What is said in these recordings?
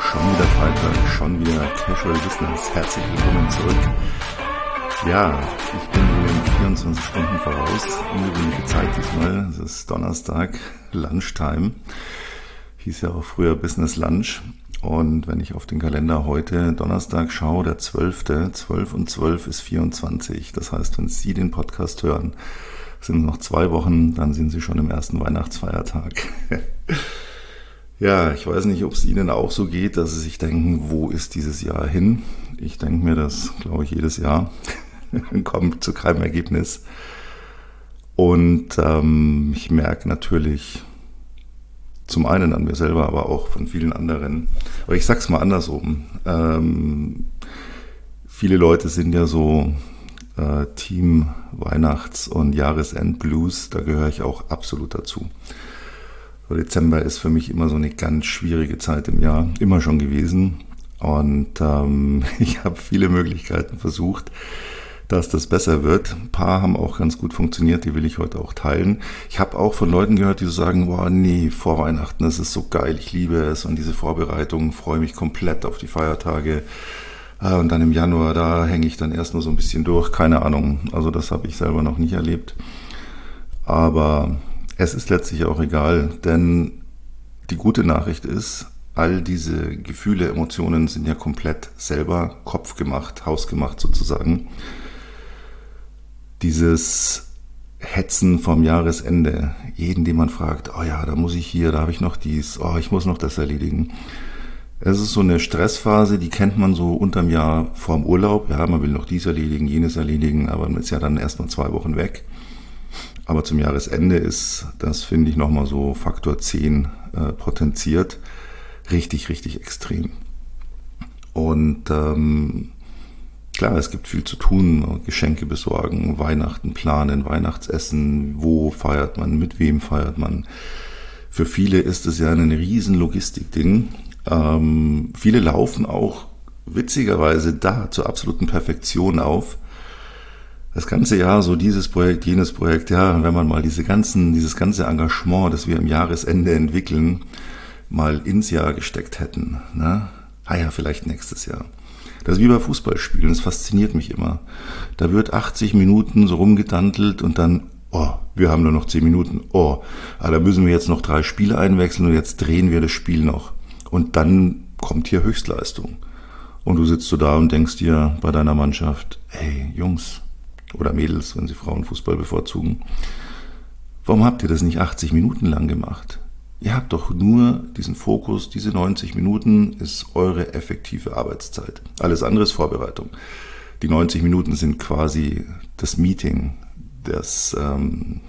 Schon wieder Freitag, schon wieder Casual Business. Herzlich willkommen zurück. Ja, ich bin in 24 Stunden voraus. Ungewöhnliche Zeit diesmal. Es ist Donnerstag, Lunchtime. Hieß ja auch früher Business Lunch. Und wenn ich auf den Kalender heute Donnerstag schaue, der 12. 12 und 12 ist 24. Das heißt, wenn Sie den Podcast hören, sind noch 2 Wochen, dann sind Sie schon im ersten Weihnachtsfeiertag. Ja, ich weiß nicht, ob es Ihnen auch so geht, dass Sie sich denken, wo ist dieses Jahr hin? Ich denke mir das, glaube ich, jedes Jahr. Kommt zu keinem Ergebnis. Und ich merke natürlich zum einen an mir selber, aber auch von vielen anderen. Aber ich sag's mal andersrum. Viele Leute sind ja so Team Weihnachts- und Jahresend-Blues. Da gehöre ich auch absolut dazu. Dezember ist für mich immer so eine ganz schwierige Zeit im Jahr, immer schon gewesen. Und ich habe viele Möglichkeiten versucht, dass das besser wird. Ein paar haben auch ganz gut funktioniert, die will ich heute auch teilen. Ich habe auch von Leuten gehört, die so sagen, boah, nee, vor Weihnachten, das ist so geil, ich liebe es. Und diese Vorbereitungen, freue mich komplett auf die Feiertage. Und dann im Januar, da hänge ich dann erst nur so ein bisschen durch, keine Ahnung. Also das habe ich selber noch nicht erlebt. Aber es ist letztlich auch egal, denn die gute Nachricht ist, all diese Gefühle, Emotionen sind ja komplett selber kopfgemacht, hausgemacht sozusagen. Dieses Hetzen vom Jahresende, jeden, den man fragt, oh ja, da muss ich hier, da habe ich noch dies, oh, ich muss noch das erledigen. Es ist so eine Stressphase, die kennt man so unterm Jahr vorm Urlaub. Ja, man will noch dies erledigen, jenes erledigen, aber man ist ja dann erst mal 2 Wochen weg. Aber zum Jahresende ist das, finde ich, nochmal so Faktor 10 potenziert. Richtig, richtig extrem. Und klar, es gibt viel zu tun. Geschenke besorgen, Weihnachten planen, Weihnachtsessen. Wo feiert man, mit wem feiert man? Für viele ist es ja ein riesen Logistikding. Viele laufen auch witzigerweise da zur absoluten Perfektion auf. Das ganze Jahr so dieses Projekt, jenes Projekt, ja, wenn man mal dieses ganze Engagement, das wir im Jahresende entwickeln, mal ins Jahr gesteckt hätten, ne? Ja, vielleicht nächstes Jahr. Das ist wie bei Fußballspielen, das fasziniert mich immer. Da wird 80 Minuten so rumgedantelt und dann, oh, wir haben nur noch 10 Minuten, oh, da müssen wir jetzt noch 3 Spiele einwechseln und jetzt drehen wir das Spiel noch. Und dann kommt hier Höchstleistung. Und du sitzt so da und denkst dir bei deiner Mannschaft, hey, Jungs, oder Mädels, wenn sie Frauenfußball bevorzugen. Warum habt ihr das nicht 80 Minuten lang gemacht? Ihr habt doch nur diesen Fokus, diese 90 Minuten ist eure effektive Arbeitszeit. Alles andere ist Vorbereitung. Die 90 Minuten sind quasi das Meeting, im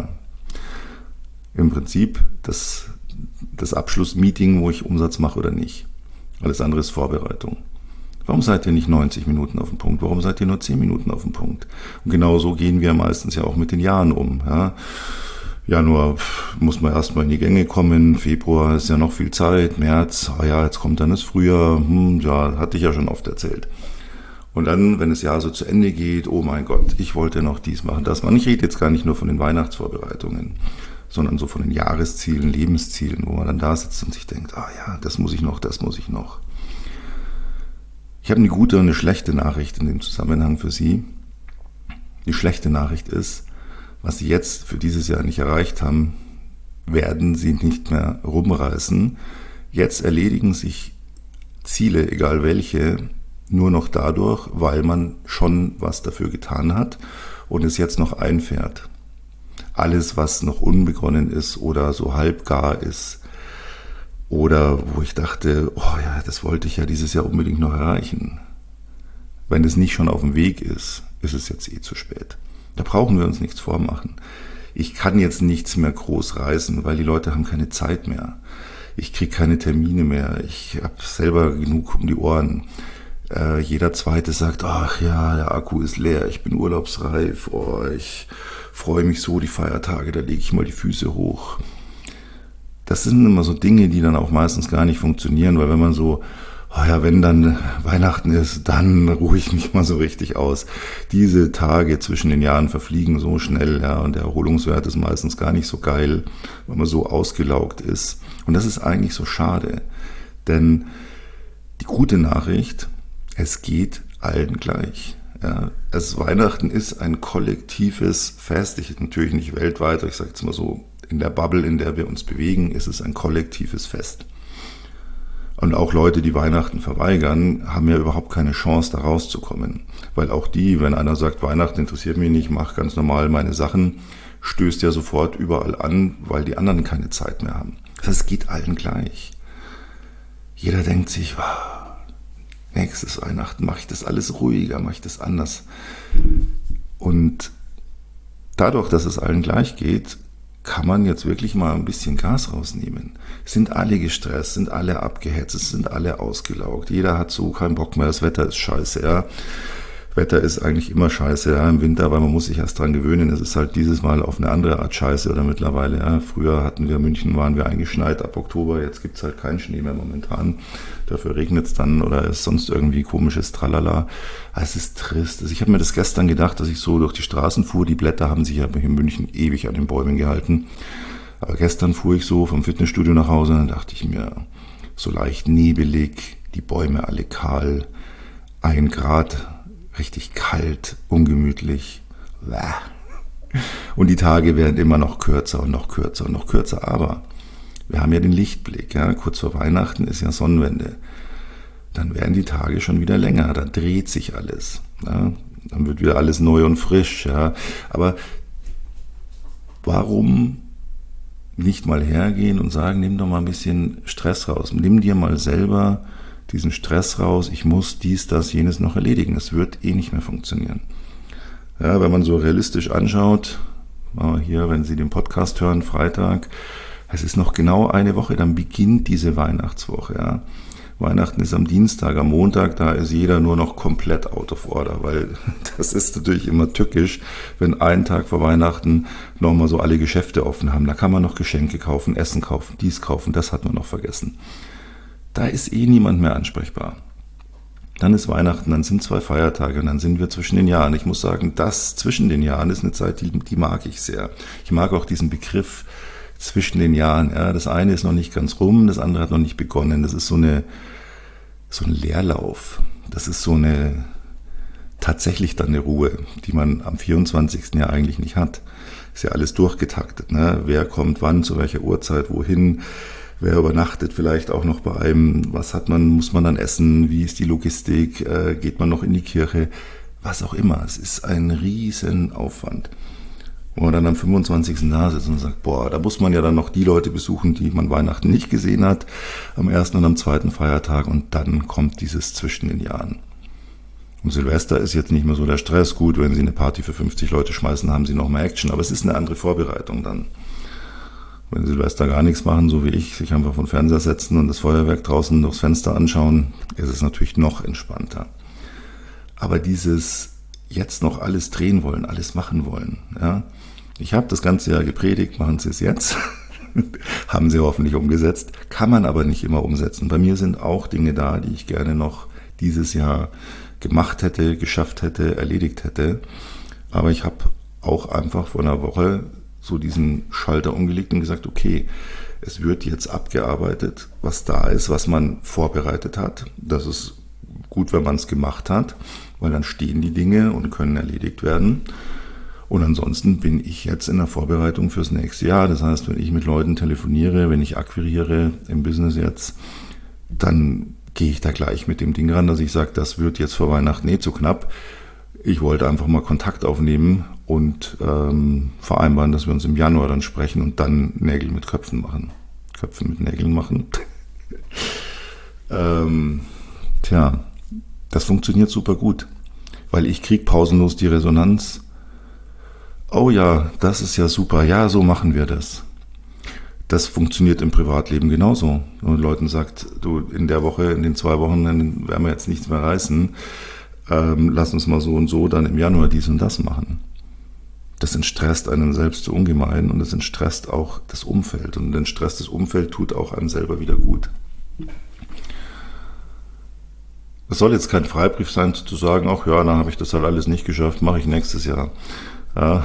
Prinzip das Abschlussmeeting, wo ich Umsatz mache oder nicht. Alles andere ist Vorbereitung. Warum seid ihr nicht 90 Minuten auf dem Punkt? Warum seid ihr nur 10 Minuten auf dem Punkt? Und genau so gehen wir meistens ja auch mit den Jahren um. Ja? Januar muss man erstmal in die Gänge kommen, Februar ist ja noch viel Zeit, März, jetzt kommt dann das Frühjahr, hatte ich ja schon oft erzählt. Und dann, wenn das Jahr so zu Ende geht, oh mein Gott, ich wollte noch dies machen, das machen. Ich rede jetzt gar nicht nur von den Weihnachtsvorbereitungen, sondern so von den Jahreszielen, Lebenszielen, wo man dann da sitzt und sich denkt, das muss ich noch, das muss ich noch. Ich habe eine gute und eine schlechte Nachricht in dem Zusammenhang für Sie. Die schlechte Nachricht ist, was Sie jetzt für dieses Jahr nicht erreicht haben, werden Sie nicht mehr rumreißen. Jetzt erledigen sich Ziele, egal welche, nur noch dadurch, weil man schon was dafür getan hat und es jetzt noch einfährt. Alles, was noch unbegonnen ist oder so halbgar ist, oder wo ich dachte, das wollte ich ja dieses Jahr unbedingt noch erreichen. Wenn es nicht schon auf dem Weg ist, ist es jetzt zu spät. Da brauchen wir uns nichts vormachen. Ich kann jetzt nichts mehr groß reißen, weil die Leute haben keine Zeit mehr. Ich kriege keine Termine mehr. Ich habe selber genug um die Ohren. Jeder Zweite sagt, der Akku ist leer, ich bin urlaubsreif, ich freue mich so, die Feiertage, da lege ich mal die Füße hoch. Das sind immer so Dinge, die dann auch meistens gar nicht funktionieren, weil wenn man so, wenn dann Weihnachten ist, dann ruhe ich mich mal so richtig aus. Diese Tage zwischen den Jahren verfliegen so schnell, und der Erholungswert ist meistens gar nicht so geil, weil man so ausgelaugt ist. Und das ist eigentlich so schade, denn Die gute Nachricht, es geht allen gleich. Ja, Weihnachten ist ein kollektives Fest. Natürlich nicht weltweit, ich sage jetzt mal so, in der Bubble, in der wir uns bewegen, ist es ein kollektives Fest. Und auch Leute, die Weihnachten verweigern, haben ja überhaupt keine Chance, da rauszukommen. Weil auch die, wenn einer sagt, Weihnachten interessiert mich nicht, mach ganz normal meine Sachen, stößt ja sofort überall an, weil die anderen keine Zeit mehr haben. Das heißt, es geht allen gleich. Jeder denkt sich, nächstes Weihnachten mache ich das alles ruhiger, mache ich das anders. Und dadurch, dass es allen gleich geht, kann man jetzt wirklich mal ein bisschen Gas rausnehmen. Sind alle gestresst, sind alle abgehetzt, sind alle ausgelaugt. Jeder hat so keinen Bock mehr, das Wetter ist scheiße, ja. Wetter ist eigentlich immer scheiße, ja, im Winter, weil man muss sich erst dran gewöhnen. Es ist halt dieses Mal auf eine andere Art scheiße oder mittlerweile, ja. Früher waren wir eingeschneit ab Oktober, jetzt gibt's halt keinen Schnee mehr momentan. Dafür regnet's dann oder ist sonst irgendwie komisches Tralala. Es ist trist. Also ich habe mir das gestern gedacht, dass ich so durch die Straßen fuhr. Die Blätter haben sich ja in München ewig an den Bäumen gehalten. Aber gestern fuhr ich so vom Fitnessstudio nach Hause und dann dachte ich mir, so leicht nebelig, die Bäume alle kahl, 1 Grad, richtig kalt, ungemütlich. Und die Tage werden immer noch kürzer und noch kürzer und noch kürzer. Aber wir haben ja den Lichtblick. Ja? Kurz vor Weihnachten ist ja Sonnenwende. Dann werden die Tage schon wieder länger. Da dreht sich alles. Ja? Dann wird wieder alles neu und frisch. Ja? Aber warum nicht mal hergehen und sagen, nimm doch mal ein bisschen Stress raus. Nimm dir mal selber diesen Stress raus, ich muss dies, das, jenes noch erledigen. Das wird eh nicht mehr funktionieren. Ja, wenn man so realistisch anschaut, hier, wenn Sie den Podcast hören, Freitag, es ist noch genau eine Woche, dann beginnt diese Weihnachtswoche. Ja. Weihnachten ist am Dienstag, am Montag, da ist jeder nur noch komplett out of order, weil das ist natürlich immer tückisch, wenn einen Tag vor Weihnachten nochmal so alle Geschäfte offen haben. Da kann man noch Geschenke kaufen, Essen kaufen, dies kaufen, das hat man noch vergessen. Da ist eh niemand mehr ansprechbar. Dann ist Weihnachten, dann sind 2 Feiertage und dann sind wir zwischen den Jahren. Ich muss sagen, das zwischen den Jahren ist eine Zeit, die mag ich sehr. Ich mag auch diesen Begriff zwischen den Jahren. Ja, das eine ist noch nicht ganz rum, das andere hat noch nicht begonnen. Das ist so ein Leerlauf. Das ist tatsächlich dann eine Ruhe, die man am 24. ja eigentlich nicht hat. Ist ja alles durchgetaktet. Ne? Wer kommt wann, zu welcher Uhrzeit, wohin? Wer übernachtet vielleicht auch noch bei einem? Was muss man dann essen? Wie ist die Logistik? Geht man noch in die Kirche? Was auch immer. Es ist ein Riesenaufwand. Wo man dann am 25. da sitzt und sagt, da muss man ja dann noch die Leute besuchen, die man Weihnachten nicht gesehen hat, am 1. und am 2. Feiertag. Und dann kommt dieses zwischen den Jahren. Und Silvester ist jetzt nicht mehr so der Stress. Gut, wenn Sie eine Party für 50 Leute schmeißen, haben Sie noch mehr Action. Aber es ist eine andere Vorbereitung dann. Wenn Silvester gar nichts machen, so wie ich, sich einfach vor den Fernseher setzen und das Feuerwerk draußen durchs Fenster anschauen, ist es natürlich noch entspannter. Aber dieses jetzt noch alles drehen wollen, alles machen wollen, ja. Ich habe das ganze Jahr gepredigt, machen Sie es jetzt. Haben Sie hoffentlich umgesetzt, kann man aber nicht immer umsetzen. Bei mir sind auch Dinge da, die ich gerne noch dieses Jahr gemacht hätte, geschafft hätte, erledigt hätte. Aber ich habe auch einfach vor einer Woche so diesen Schalter umgelegt und gesagt, okay, es wird jetzt abgearbeitet, was da ist, was man vorbereitet hat. Das ist gut, wenn man es gemacht hat, weil dann stehen die Dinge und können erledigt werden. Und ansonsten bin ich jetzt in der Vorbereitung fürs nächste Jahr. Das heißt, wenn ich mit Leuten telefoniere, wenn ich akquiriere im Business jetzt, dann gehe ich da gleich mit dem Ding ran, dass ich sage, das wird jetzt vor Weihnachten zu knapp. Ich wollte einfach mal Kontakt aufnehmen und vereinbaren, dass wir uns im Januar dann sprechen und dann Nägel mit Köpfen machen. Köpfe mit Nägeln machen. Das funktioniert super gut, weil ich kriege pausenlos die Resonanz. Oh ja, das ist ja super, ja, so machen wir das. Das funktioniert im Privatleben genauso. Und Leuten sagt, du, in der Woche, in den 2 Wochen, dann werden wir jetzt nichts mehr reißen. Lass uns mal so und so dann im Januar dies und das machen. Das entstresst einen selbst so ungemein und das entstresst auch das Umfeld. Und ein entstresstes Umfeld tut auch einem selber wieder gut. Es soll jetzt kein Freibrief sein, zu sagen, ach ja, dann habe ich das halt alles nicht geschafft, mache ich nächstes Jahr. Ja.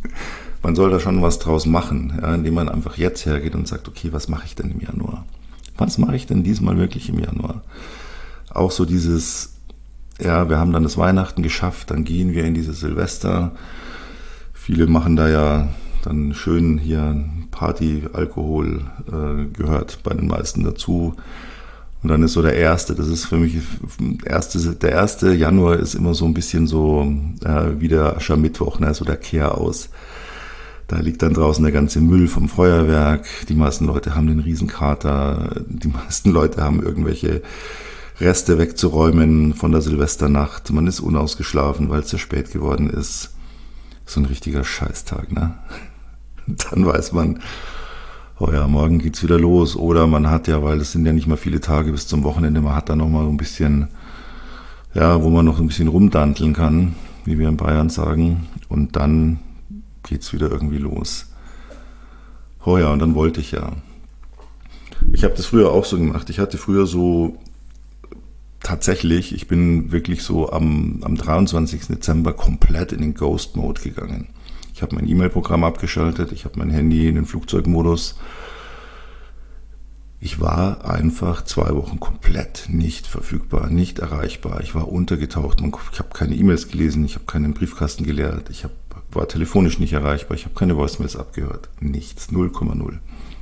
Man soll da schon was draus machen, ja, indem man einfach jetzt hergeht und sagt, okay, was mache ich denn im Januar? Was mache ich denn diesmal wirklich im Januar? Auch so dieses, ja, wir haben dann das Weihnachten geschafft, dann gehen wir in diese Silvester. Viele machen da ja dann schön hier Party, Alkohol gehört bei den meisten dazu. Und dann ist so der erste, das ist für mich, der erste Januar ist immer so ein bisschen so wie der Aschermittwoch, ne, so der Kehr aus. Da liegt dann draußen der ganze Müll vom Feuerwerk. Die meisten Leute haben den Riesenkater. Die meisten Leute haben irgendwelche Reste wegzuräumen von der Silvesternacht. Man ist unausgeschlafen, weil es sehr spät geworden ist. So ein richtiger Scheißtag, ne? Dann weiß man, oh ja, morgen geht's wieder los. Oder man hat ja, weil es sind ja nicht mal viele Tage bis zum Wochenende, man hat da noch mal so ein bisschen, ja, wo man noch ein bisschen rumdanteln kann, wie wir in Bayern sagen. Und dann geht's wieder irgendwie los. Oh ja, und dann wollte ich ja. Ich habe das früher auch so gemacht. Ich hatte früher so tatsächlich, ich bin wirklich so am 23. Dezember komplett in den Ghost-Mode gegangen. Ich habe mein E-Mail-Programm abgeschaltet, ich habe mein Handy in den Flugzeugmodus. Ich war einfach 2 Wochen komplett nicht verfügbar, nicht erreichbar. Ich war untergetaucht, ich habe keine E-Mails gelesen, ich habe keinen Briefkasten geleert, war telefonisch nicht erreichbar, ich habe keine Voicemails abgehört. Nichts, 0,0.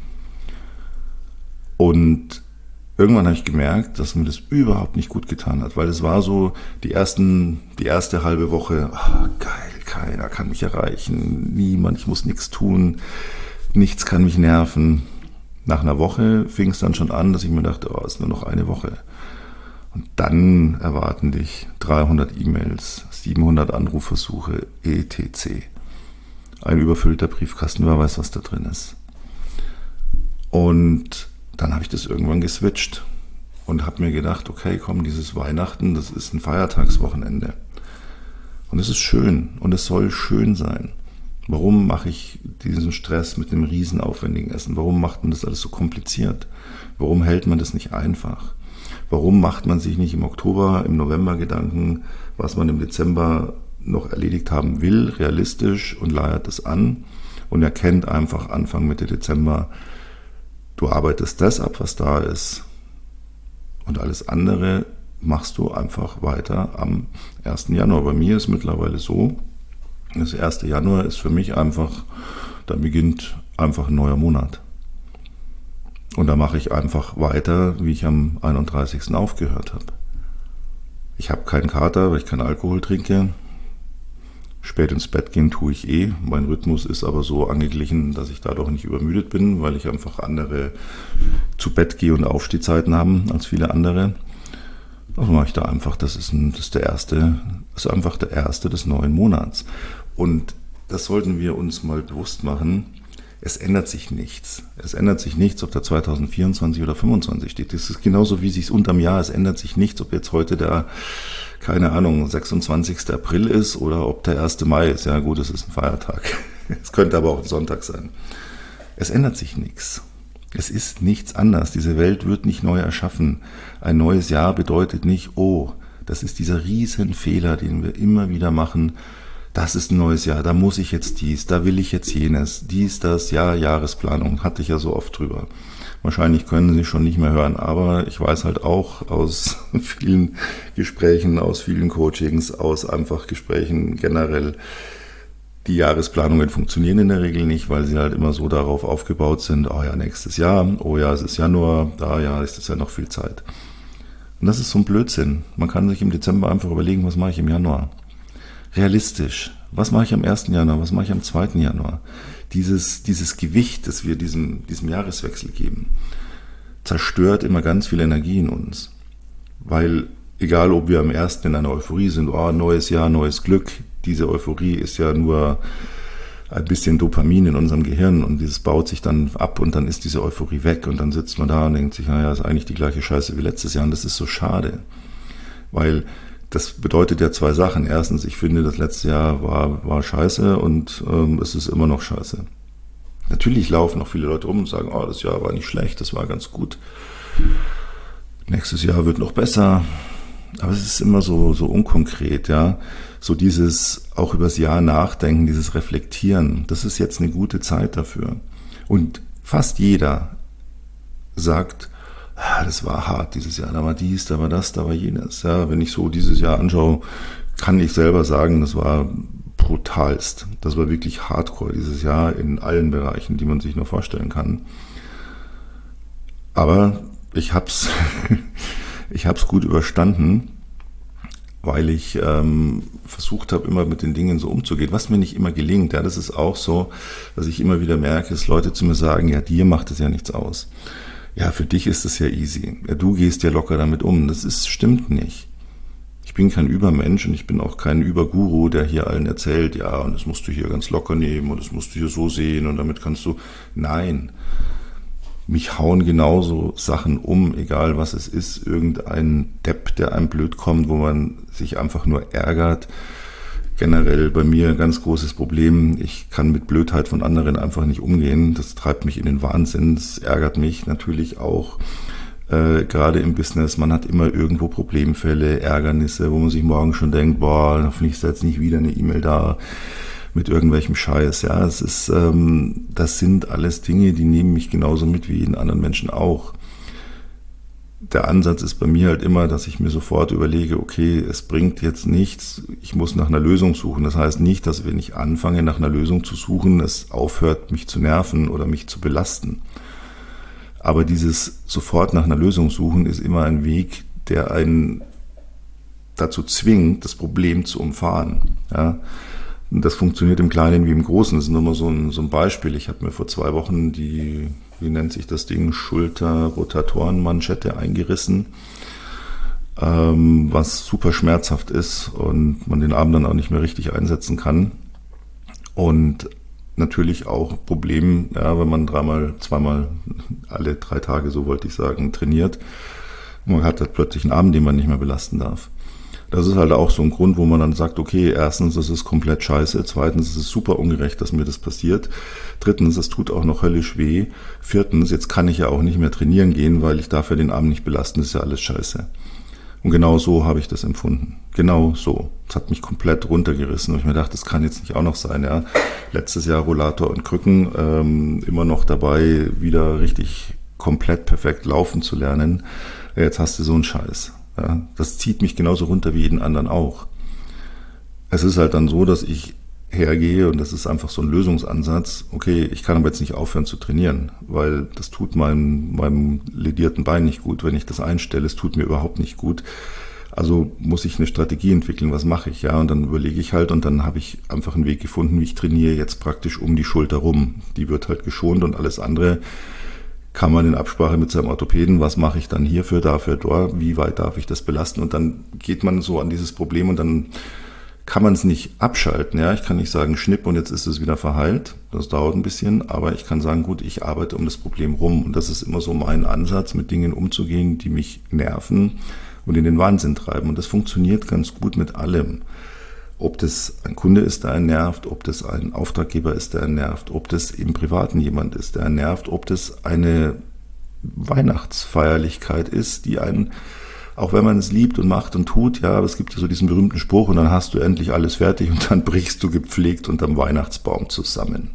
Und irgendwann habe ich gemerkt, dass mir das überhaupt nicht gut getan hat, weil es war so die erste halbe Woche, geil, keiner kann mich erreichen, niemand, ich muss nichts tun, nichts kann mich nerven. Nach einer Woche fing es dann schon an, dass ich mir dachte, es ist nur noch eine Woche. Und dann erwarten dich 300 E-Mails, 700 Anrufversuche, etc. Ein überfüllter Briefkasten, wer weiß, was da drin ist. Und dann habe ich das irgendwann geswitcht und habe mir gedacht, okay, komm, dieses Weihnachten, das ist ein Feiertagswochenende. Und es ist schön und es soll schön sein. Warum mache ich diesen Stress mit dem riesenaufwendigen Essen? Warum macht man das alles so kompliziert? Warum hält man das nicht einfach? Warum macht man sich nicht im Oktober, im November Gedanken, was man im Dezember noch erledigt haben will, realistisch, und leiert es an und erkennt einfach Anfang, Mitte Dezember, du arbeitest das ab, was da ist, und alles andere machst du einfach weiter am 1. Januar. Bei mir ist mittlerweile so, das 1. Januar ist für mich einfach, da beginnt einfach ein neuer Monat. Und da mache ich einfach weiter, wie ich am 31. aufgehört habe. Ich habe keinen Kater, weil ich keinen Alkohol trinke. Spät ins Bett gehen tue ich eh. Mein Rhythmus ist aber so angeglichen, dass ich dadurch nicht übermüdet bin, weil ich einfach andere zu Bett gehe und Aufstehzeiten haben als viele andere. Also mache ich da einfach, das ist einfach der erste des neuen Monats. Und das sollten wir uns mal bewusst machen. Es ändert sich nichts. Es ändert sich nichts, ob da 2024 oder 2025 steht. Das ist genauso wie sich unterm Jahr. Es ändert sich nichts, ob jetzt heute der, keine Ahnung, 26. April ist oder ob der 1. Mai ist. Ja gut, es ist ein Feiertag. Es könnte aber auch ein Sonntag sein. Es ändert sich nichts. Es ist nichts anders. Diese Welt wird nicht neu erschaffen. Ein neues Jahr bedeutet nicht, das ist dieser Riesenfehler, den wir immer wieder machen. Das ist ein neues Jahr, da muss ich jetzt dies, da will ich jetzt jenes, das, Jahresplanung, hatte ich ja so oft drüber. Wahrscheinlich können Sie schon nicht mehr hören, aber ich weiß halt auch aus vielen Gesprächen, aus vielen Coachings, aus einfach Gesprächen generell, die Jahresplanungen funktionieren in der Regel nicht, weil sie halt immer so darauf aufgebaut sind, nächstes Jahr, es ist Januar, ist es ja noch viel Zeit. Und das ist so ein Blödsinn. Man kann sich im Dezember einfach überlegen, was mache ich im Januar? Realistisch. Was mache ich am 1. Januar? Was mache ich am 2. Januar? Dieses Gewicht, das wir diesem Jahreswechsel geben, zerstört immer ganz viel Energie in uns. Weil, egal ob wir am 1. in einer Euphorie sind, neues Jahr, neues Glück, diese Euphorie ist ja nur ein bisschen Dopamin in unserem Gehirn und dieses baut sich dann ab und dann ist diese Euphorie weg und dann sitzt man da und denkt sich, ist eigentlich die gleiche Scheiße wie letztes Jahr, und das ist so schade. Weil das bedeutet ja 2 Sachen. Erstens, ich finde, das letzte Jahr war scheiße und es ist immer noch scheiße. Natürlich laufen noch viele Leute rum und sagen, das Jahr war nicht schlecht, das war ganz gut. Nächstes Jahr wird noch besser. Aber es ist immer so unkonkret, ja. So dieses auch übers Jahr nachdenken, dieses Reflektieren, das ist jetzt eine gute Zeit dafür. Und fast jeder sagt, das war hart dieses Jahr, da war dies, da war das, da war jenes. Ja, wenn ich so dieses Jahr anschaue, kann ich selber sagen, das war brutalst. Das war wirklich hardcore dieses Jahr in allen Bereichen, die man sich nur vorstellen kann. Aber ich hab's, ich hab's gut überstanden, weil ich versucht habe, immer mit den Dingen so umzugehen, was mir nicht immer gelingt. Ja, das ist auch so, dass ich immer wieder merke, dass Leute zu mir sagen, ja, dir macht es ja nichts aus. Ja, für dich ist es ja easy. Ja, du gehst ja locker damit um. Stimmt nicht. Ich bin kein Übermensch und ich bin auch kein Überguru, der hier allen erzählt, ja, und das musst du hier ganz locker nehmen und das musst du hier so sehen und damit kannst du. Nein. Mich hauen genauso Sachen um, egal was es ist. Irgendein Depp, der einem blöd kommt, wo man sich einfach nur ärgert. Generell bei mir ein ganz großes Problem. Ich kann mit Blödheit von anderen einfach nicht umgehen. Das treibt mich in den Wahnsinn. Das ärgert mich natürlich auch. Gerade im Business, man hat immer irgendwo Problemfälle, Ärgernisse, wo man sich morgen schon denkt, boah, hoffentlich ist jetzt nicht wieder eine E-Mail da mit irgendwelchem Scheiß. Ja, das sind alles Dinge, die nehmen mich genauso mit wie jeden anderen Menschen auch. Der Ansatz ist bei mir halt immer, dass ich mir sofort überlege, okay, es bringt jetzt nichts, ich muss nach einer Lösung suchen. Das heißt nicht, dass wenn ich anfange, nach einer Lösung zu suchen, es aufhört, mich zu nerven oder mich zu belasten. Aber dieses sofort nach einer Lösung suchen ist immer ein Weg, der einen dazu zwingt, das Problem zu umfahren. Ja? Und das funktioniert im Kleinen wie im Großen. Das ist nur mal so ein Beispiel. Ich habe mir vor 2 Wochen wie nennt sich das Ding, Schulter-Rotatorenmanschette eingerissen, was super schmerzhaft ist und man den Arm dann auch nicht mehr richtig einsetzen kann. Und natürlich auch Problem, ja, wenn man zweimal alle 3 Tage, so wollte ich sagen, trainiert. Man hat halt plötzlich einen Arm, den man nicht mehr belasten darf. Das ist halt auch so ein Grund, wo man dann sagt, okay, erstens, das ist komplett scheiße. Zweitens, es ist super ungerecht, dass mir das passiert. Drittens, es tut auch noch höllisch weh. Viertens, jetzt kann ich ja auch nicht mehr trainieren gehen, weil ich darf ja den Arm nicht belasten. Das ist ja alles scheiße. Und genau so habe ich das empfunden. Genau so. Es hat mich komplett runtergerissen und ich mir dachte, das kann jetzt nicht auch noch sein. Ja. Letztes Jahr Rollator und Krücken, immer noch dabei, wieder richtig komplett perfekt laufen zu lernen. Jetzt hast du so einen Scheiß. Ja, das zieht mich genauso runter wie jeden anderen auch. Es ist halt dann so, dass ich hergehe und das ist einfach so ein Lösungsansatz. Okay, ich kann aber jetzt nicht aufhören zu trainieren, weil das tut meinem ledierten Bein nicht gut. Wenn ich das einstelle, es tut mir überhaupt nicht gut. Also muss ich eine Strategie entwickeln, was mache ich? Ja, und dann überlege ich halt und dann habe ich einfach einen Weg gefunden, wie ich trainiere jetzt praktisch um die Schulter rum. Die wird halt geschont und alles andere kann man in Absprache mit seinem Orthopäden, was mache ich dann hierfür, dafür, dort, wie weit darf ich das belasten und dann geht man so an dieses Problem und dann kann man es nicht abschalten. Ja, ich kann nicht sagen, schnipp und jetzt ist es wieder verheilt. Das dauert ein bisschen, aber ich kann sagen, gut, ich arbeite um das Problem rum und das ist immer so mein Ansatz, mit Dingen umzugehen, die mich nerven und in den Wahnsinn treiben und das funktioniert ganz gut mit allem. Ob das ein Kunde ist, der einen nervt, ob das ein Auftraggeber ist, der einen nervt, ob das im Privaten jemand ist, der einen nervt, ob das eine Weihnachtsfeierlichkeit ist, die einen, auch wenn man es liebt und macht und tut, ja, aber es gibt ja so diesen berühmten Spruch und dann hast du endlich alles fertig und dann brichst du gepflegt unterm Weihnachtsbaum zusammen.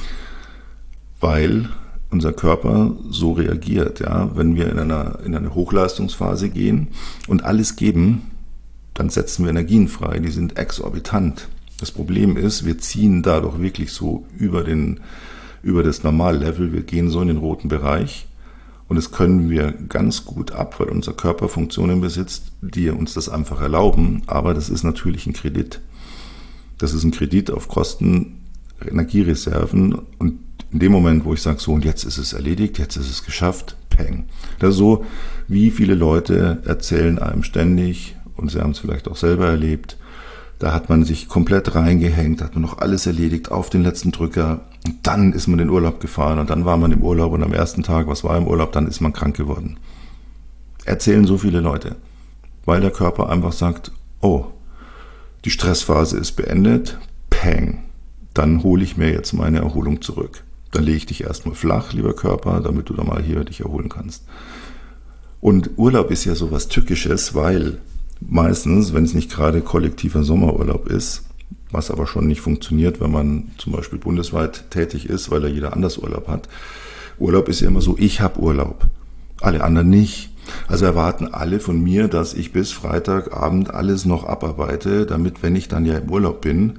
Weil unser Körper so reagiert, ja, wenn wir in eine Hochleistungsphase gehen und alles geben, dann setzen wir Energien frei, die sind exorbitant. Das Problem ist, wir ziehen dadurch wirklich so über das Normallevel, wir gehen so in den roten Bereich und das können wir ganz gut ab, weil unser Körper Funktionen besitzt, die uns das einfach erlauben, aber das ist natürlich ein Kredit. Das ist ein Kredit auf Kosten Energiereserven und in dem Moment, wo ich sage, so und jetzt ist es erledigt, jetzt ist es geschafft, peng. Das ist so, wie viele Leute erzählen einem ständig, und Sie haben es vielleicht auch selber erlebt, da hat man sich komplett reingehängt, hat man noch alles erledigt auf den letzten Drücker und dann ist man in den Urlaub gefahren und dann war man im Urlaub und am ersten Tag, was war im Urlaub, dann ist man krank geworden. Erzählen so viele Leute, weil der Körper einfach sagt, oh, die Stressphase ist beendet, peng, dann hole ich mir jetzt meine Erholung zurück. Dann lege ich dich erstmal flach, lieber Körper, damit du da mal hier dich erholen kannst. Und Urlaub ist ja sowas Tückisches, weil meistens, wenn es nicht gerade kollektiver Sommerurlaub ist, was aber schon nicht funktioniert, wenn man zum Beispiel bundesweit tätig ist, weil ja jeder anders Urlaub hat. Urlaub ist ja immer so, ich habe Urlaub. alle anderen nicht. Also erwarten alle von mir, dass ich bis Freitagabend alles noch abarbeite, damit, wenn ich dann ja im Urlaub bin,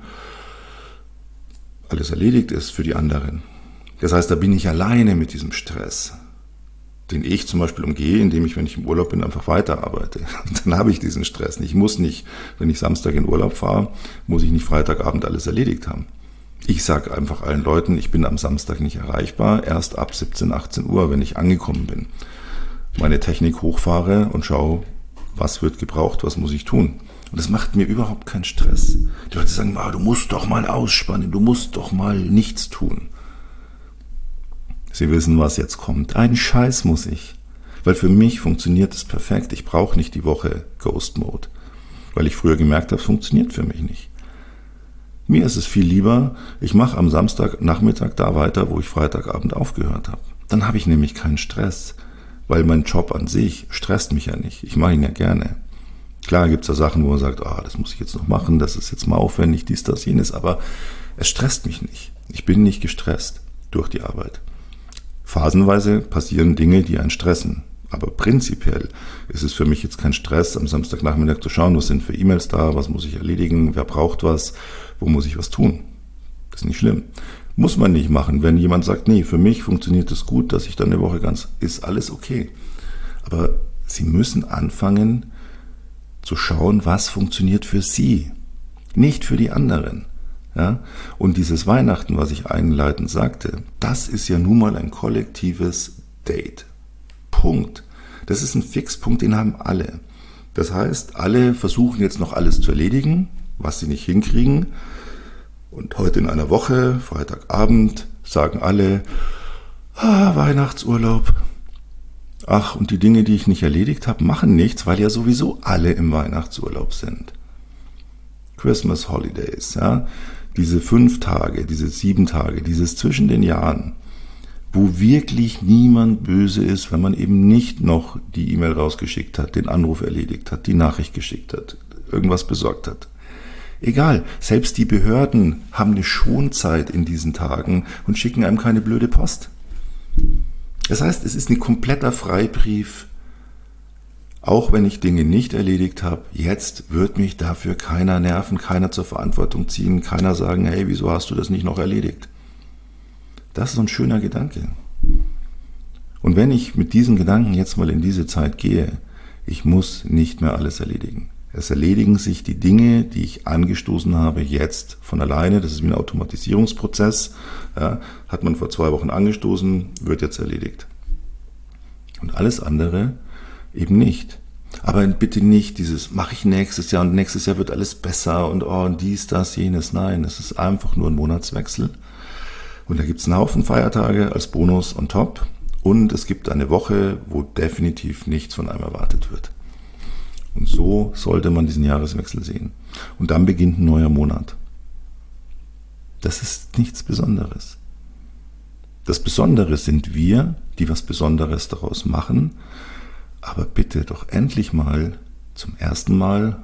alles erledigt ist für die anderen. Das heißt, da bin ich alleine mit diesem Stress, den ich zum Beispiel umgehe, indem ich, wenn ich im Urlaub bin, einfach weiterarbeite. Dann habe ich diesen Stress nicht. Ich muss nicht, wenn ich Samstag in Urlaub fahre, muss ich nicht Freitagabend alles erledigt haben. Ich sage einfach allen Leuten, ich bin am Samstag nicht erreichbar, erst ab 17, 18 Uhr, wenn ich angekommen bin. Meine Technik hochfahre und schaue, was wird gebraucht, was muss ich tun. Und das macht mir überhaupt keinen Stress. Die Leute sagen, du musst doch mal ausspannen, du musst doch mal nichts tun. Sie wissen, was jetzt kommt. Einen Scheiß muss ich. Weil für mich funktioniert es perfekt. Ich brauche nicht die Woche Ghost Mode. Weil ich früher gemerkt habe, es funktioniert für mich nicht. Mir ist es viel lieber, ich mache am Samstagnachmittag da weiter, wo ich Freitagabend aufgehört habe. Dann habe ich nämlich keinen Stress. Weil mein Job an sich stresst mich ja nicht. Ich mache ihn ja gerne. Klar gibt es da Sachen, wo man sagt, das muss ich jetzt noch machen, das ist jetzt mal aufwendig, dies, das, jenes. Aber es stresst mich nicht. Ich bin nicht gestresst durch die Arbeit. Phasenweise passieren Dinge, die einen stressen. Aber prinzipiell ist es für mich jetzt kein Stress, am Samstagnachmittag zu schauen, was sind für E-Mails da, was muss ich erledigen, wer braucht was, wo muss ich was tun. Das ist nicht schlimm. Muss man nicht machen. Wenn jemand sagt, nee, für mich funktioniert es gut, dass ich dann eine Woche ist alles okay. Aber Sie müssen anfangen zu schauen, was funktioniert für Sie, nicht für die anderen. Ja? Und dieses Weihnachten, was ich einleitend sagte, das ist ja nun mal ein kollektives Date. Punkt. Das ist ein Fixpunkt, den haben alle. Das heißt, alle versuchen jetzt noch alles zu erledigen, was sie nicht hinkriegen. Und heute in einer Woche, Freitagabend, sagen alle, Weihnachtsurlaub. Ach, und die Dinge, die ich nicht erledigt habe, machen nichts, weil ja sowieso alle im Weihnachtsurlaub sind. Christmas Holidays, ja. Diese 5 Tage, diese 7 Tage, dieses zwischen den Jahren, wo wirklich niemand böse ist, wenn man eben nicht noch die E-Mail rausgeschickt hat, den Anruf erledigt hat, die Nachricht geschickt hat, irgendwas besorgt hat. Egal, selbst die Behörden haben eine Schonzeit in diesen Tagen und schicken einem keine blöde Post. Das heißt, es ist ein kompletter Freibrief, auch wenn ich Dinge nicht erledigt habe, jetzt wird mich dafür keiner nerven, keiner zur Verantwortung ziehen, keiner sagen, hey, wieso hast du das nicht noch erledigt? Das ist so ein schöner Gedanke. Und wenn ich mit diesen Gedanken jetzt mal in diese Zeit gehe, ich muss nicht mehr alles erledigen. Es erledigen sich die Dinge, die ich angestoßen habe, jetzt von alleine. Das ist wie ein Automatisierungsprozess. Ja, hat man vor 2 Wochen angestoßen, wird jetzt erledigt. Und alles andere eben nicht. Aber bitte nicht dieses, mache ich nächstes Jahr und nächstes Jahr wird alles besser und dies, das, jenes. Nein, es ist einfach nur ein Monatswechsel. Und da gibt es einen Haufen Feiertage als Bonus on top. Und es gibt eine Woche, wo definitiv nichts von einem erwartet wird. Und so sollte man diesen Jahreswechsel sehen. Und dann beginnt ein neuer Monat. Das ist nichts Besonderes. Das Besondere sind wir, die was Besonderes daraus machen. Aber bitte doch endlich mal, zum ersten Mal,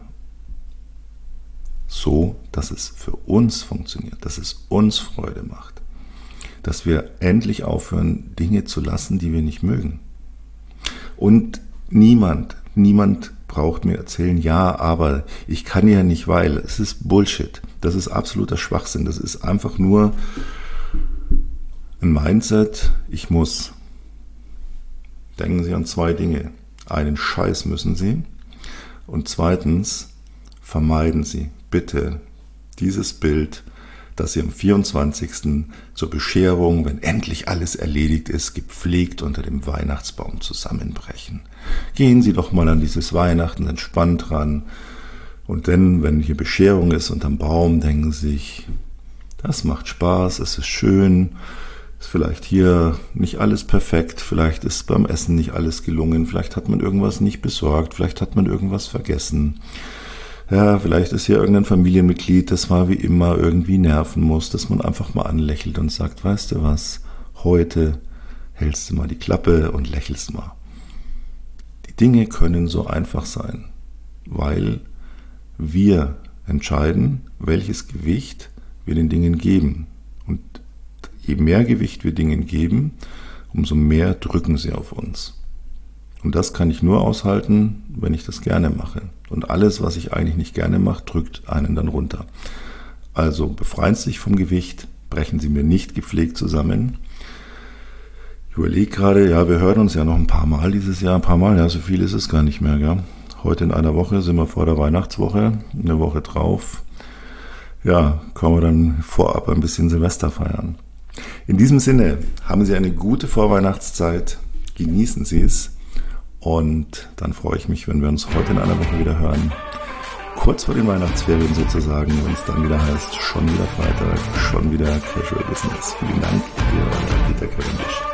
so, dass es für uns funktioniert, dass es uns Freude macht. Dass wir endlich aufhören, Dinge zu lassen, die wir nicht mögen. Und niemand braucht mir erzählen, ja, aber ich kann ja nicht, weil. Es ist Bullshit. Das ist absoluter Schwachsinn. Das ist einfach nur ein Mindset, ich muss. Denken Sie an 2 Dinge. Einen Scheiß müssen Sie. Und zweitens, vermeiden Sie bitte dieses Bild, dass Sie am 24. zur Bescherung, wenn endlich alles erledigt ist, gepflegt unter dem Weihnachtsbaum zusammenbrechen. Gehen Sie doch mal an dieses Weihnachten entspannt ran. Und dann, wenn hier Bescherung ist unterm Baum, denken Sie sich, das macht Spaß, es ist schön, ist vielleicht hier nicht alles perfekt, vielleicht ist beim Essen nicht alles gelungen, vielleicht hat man irgendwas nicht besorgt, vielleicht hat man irgendwas vergessen. Ja, vielleicht ist hier irgendein Familienmitglied, das mal wie immer irgendwie nerven muss, dass man einfach mal anlächelt und sagt, weißt du was, heute hältst du mal die Klappe und lächelst mal. Die Dinge können so einfach sein, weil wir entscheiden, welches Gewicht wir den Dingen geben. Und je mehr Gewicht wir Dingen geben, umso mehr drücken sie auf uns. Und das kann ich nur aushalten, wenn ich das gerne mache. Und alles, was ich eigentlich nicht gerne mache, drückt einen dann runter. Also befreien Sie sich vom Gewicht, brechen Sie mir nicht gepflegt zusammen. Ich überlege gerade, ja, wir hören uns ja noch ein paar Mal dieses Jahr. Ein paar Mal, ja, so viel ist es gar nicht mehr. Gell? Heute in einer Woche sind wir vor der Weihnachtswoche, eine Woche drauf. Ja, können wir dann vorab ein bisschen Silvester feiern. In diesem Sinne, haben Sie eine gute Vorweihnachtszeit, genießen Sie es und dann freue ich mich, wenn wir uns heute in einer Woche wieder hören. Kurz vor den Weihnachtsferien sozusagen, wenn es dann wieder heißt, schon wieder Freitag, schon wieder Casual Business. Vielen Dank, Ihr Peter Cavendish.